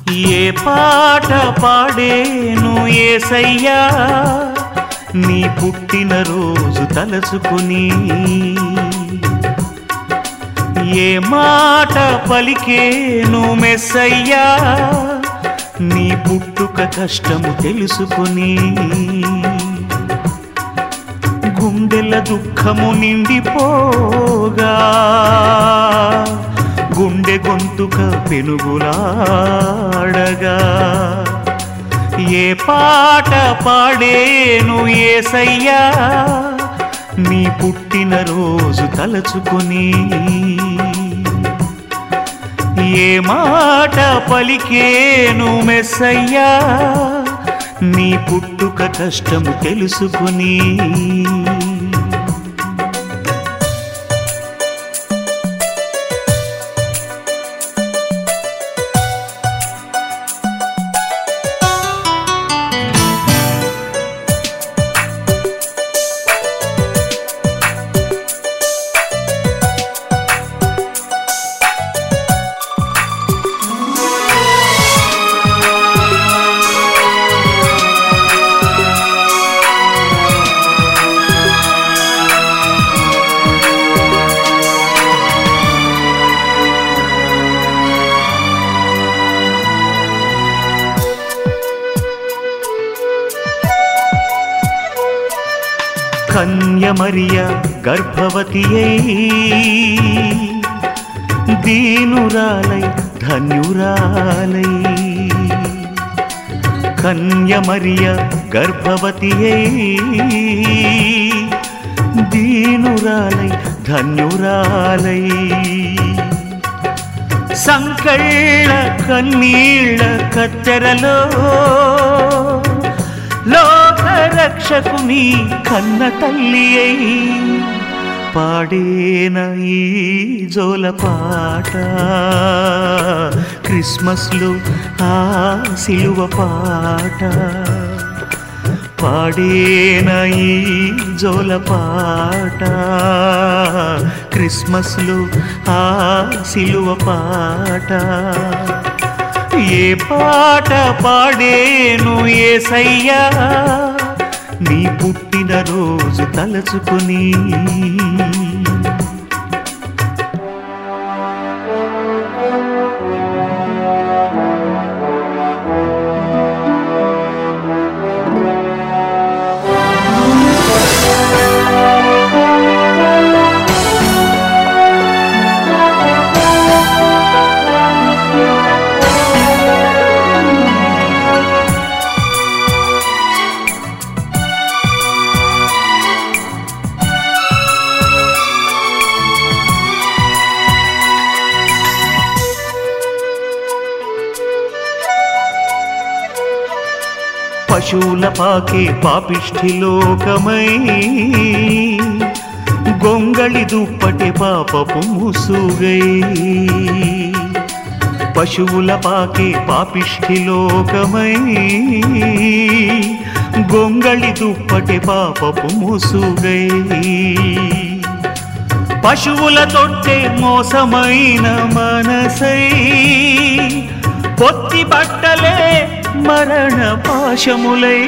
ఏ పాట పాడేను యేసయ్యా నీ పుట్టినరోజు తలచుకుని, ఏ మాట పలికేను మెస్సయ్యా నీ పుట్టుక కష్టము తెలుసుకుని, గుండెల దుఃఖము నిండిపోగా గుండె గొంతుక పెనుగులాడగా, ఏ పాట పాడేను యేసయ్యా నీ పుట్టినరోజు తలచుకుని, ఏ మాట పలికేను మెస్సయ్యా నీ పుట్టుక కష్టము తెలుసుకుని. కన్యమరియ గర్భవతి అయి దీనురాలై ధన్యురాలై, కన్యమరియ గర్భవతి అయి దీనురాలై ధన్యురాలై, సంకళ్ళ కన్నీళ్ళ కత్తెరలో లోకరక్షకుని కన్న తల్లి అయి పాడేన ఈ జోలపాట, క్రిస్మస్లో ఆ సిలువ పాట, పాడేన ఈ జోలపాట, క్రిస్మస్లో ఆ సిలువ పాట, ఏ పాట పాడేను యేసయ్యా నీ పుట్టినరోజు తలచుకుని, పశువుల పాకే పాపిష్ఠి లోకమై గొంగళి దుప్పటి పాపపు ముసుగై, పశువుల పాకే పాపిష్ఠి లోకమై గొంగళి దుప్పటి పాపపు ముసుగై, పశువుల తొట్టె మోసమైన మనసై పొత్తి బట్టలే మరణ పాశములై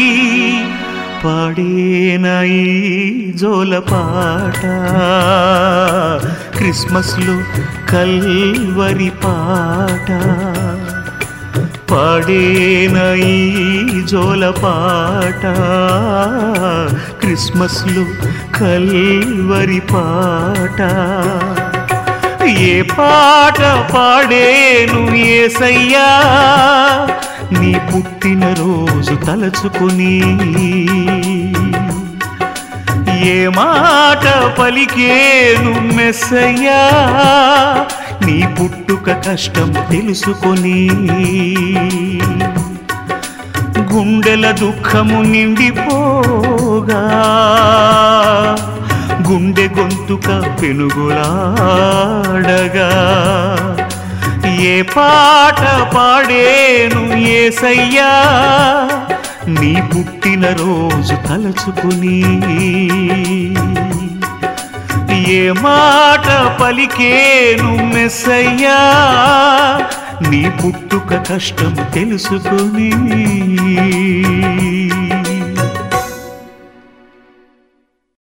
పాడేన ఈ జోలపాట, క్రిస్మస్లో కల్వరి పాట, పాడేన ఈ జోలపాట, క్రిస్మస్లో కల్వరి పాట, ఏ పాట పాడేను యేసయ్యా నీ పుట్టినరోజు తలచుకుని, ఏ మాట పలికేను మెస్సయ్యా నీ పుట్టుక కష్టం తెలుసుకొని, గుండెల దుఃఖము నిండిపోగా గుండె గొంతుక పెనుగులాడగా, ఏ పాట పాడేను యేసయ్యా నీ పుట్టినరోజు తలచుకుని, ఏ మాట పలికేను మెస్సయ్యా నీ పుట్టుక కష్టం తెలుసుకొని